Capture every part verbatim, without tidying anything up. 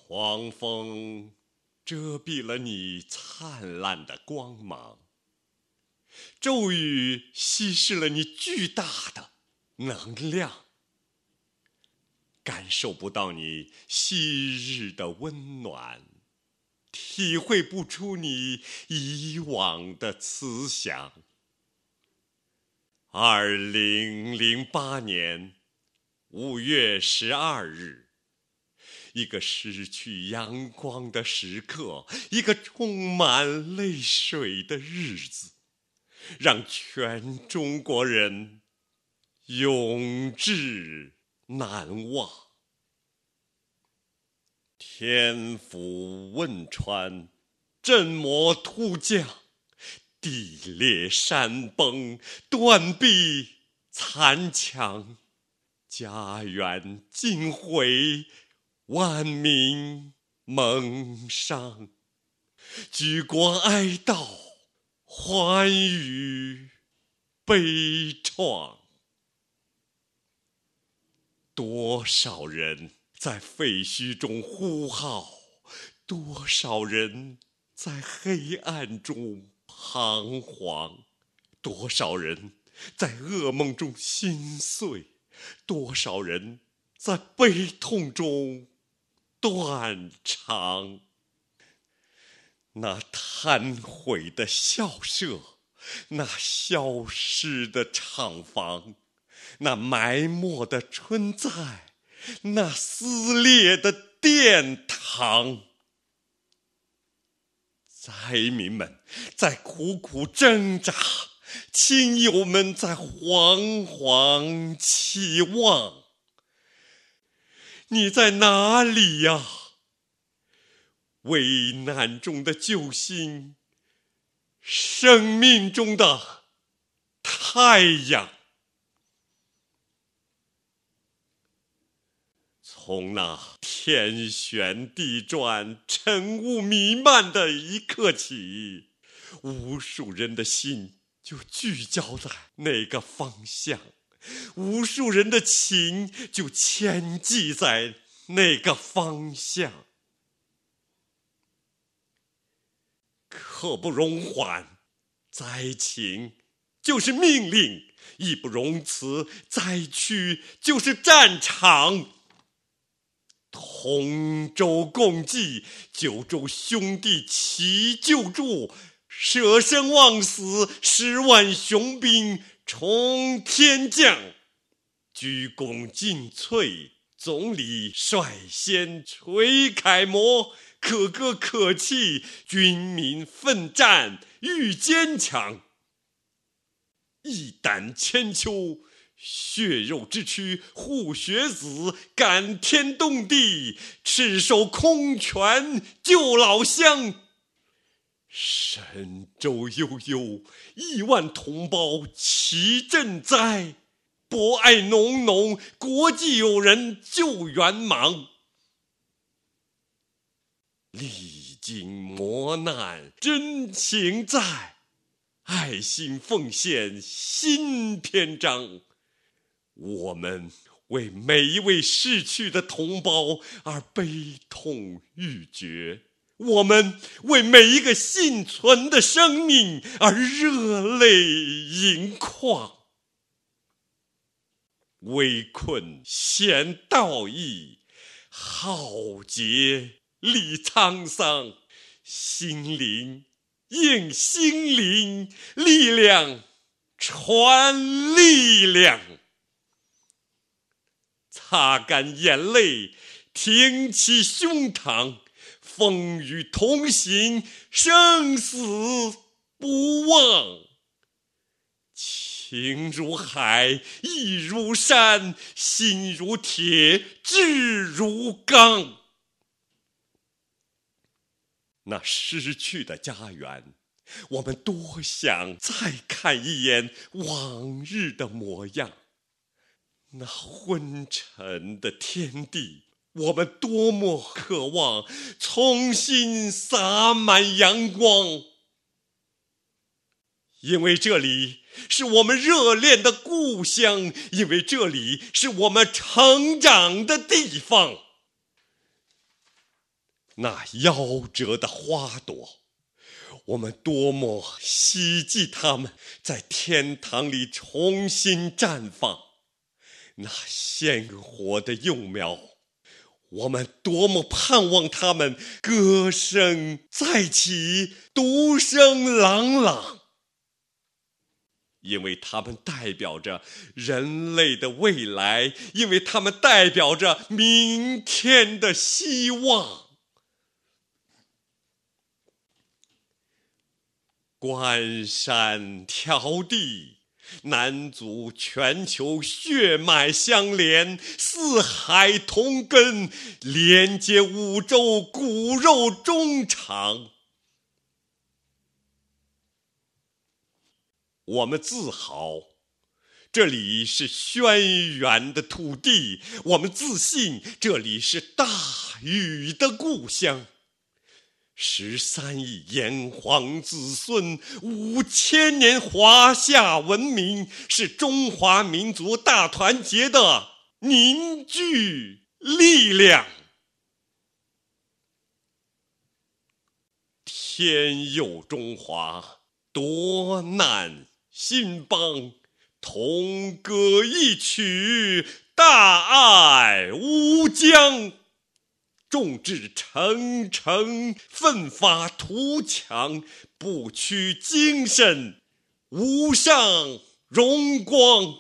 黄蜂遮蔽了你灿烂的光芒，骤雨稀释了你巨大的能量，感受不到你昔日的温暖，体会不出你以往的慈祥。二零零八年五月十二日，一个失去阳光的时刻，一个充满泪水的日子，让全中国人永志难忘。天府汶川，震魔突降，地裂山崩，断壁残墙，家园尽毁，万民蒙伤。举国哀悼，欢愉悲怆。多少人在废墟中呼号，多少人在黑暗中彷徨，多少人在噩梦中心碎，多少人在悲痛中断肠。那瘫毁的校舍，那消失的厂房，那埋没的春在，那撕裂的殿堂。灾民们在苦苦挣扎，亲友们在惶惶期望。你在哪里呀？危难中的救星，生命中的太阳。从那天旋地转、晨雾弥漫的一刻起，无数人的心就聚焦在那个方向，无数人的情就牵系在那个方向。刻不容缓，灾情就是命令；义不容辞，灾区就是战场。同舟共济，九州兄弟齐救助，舍生忘死，十万雄兵冲天降。鞠躬尽瘁，总理率先垂楷模，可歌可泣，军民奋战愈坚强。一胆千秋，血肉之躯护学子，感天动地，赤手空拳救老乡。神州悠悠，亿万同胞齐赈灾，博爱浓浓，国际友人救援忙。历经磨难真情在，爱心奉献新篇章。我们为每一位逝去的同胞而悲痛欲绝，我们为每一个幸存的生命而热泪盈眶。围困显道义，浩劫历沧桑，心灵应心灵，力量传力量。擦干眼泪，挺起胸膛，风雨同行，生死不忘。情如海，义如山，心如铁，志如钢。那失去的家园，我们多想再看一眼往日的模样。那昏沉的天地，我们多么渴望重新洒满阳光。因为这里是我们热恋的故乡，因为这里是我们成长的地方。 那夭折的花朵，我们多么希冀它们在天堂里重新绽放。那鲜活的幼苗，我们多么盼望它们歌声再起，独声朗朗，因为它们代表着人类的未来，因为它们代表着明天的希望。关山条地，南阻全球血脉相连，四海同根，连接五洲骨肉衷肠。我们自豪，这里是轩辕的土地；我们自信，这里是大禹的故乡。十三亿炎黄子孙，五千年华夏文明，是中华民族大团结的凝聚力量。天佑中华，夺难兴邦，同歌一曲，大爱无疆。众志成城，奋发图强，不屈精神，无上荣光。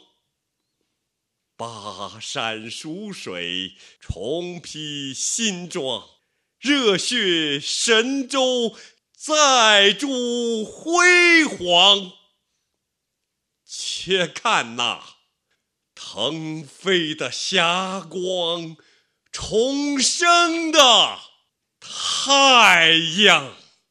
巴山蜀水，重披新装，热血神州，再铸辉煌。且看那腾飞的霞光，重生的太阳。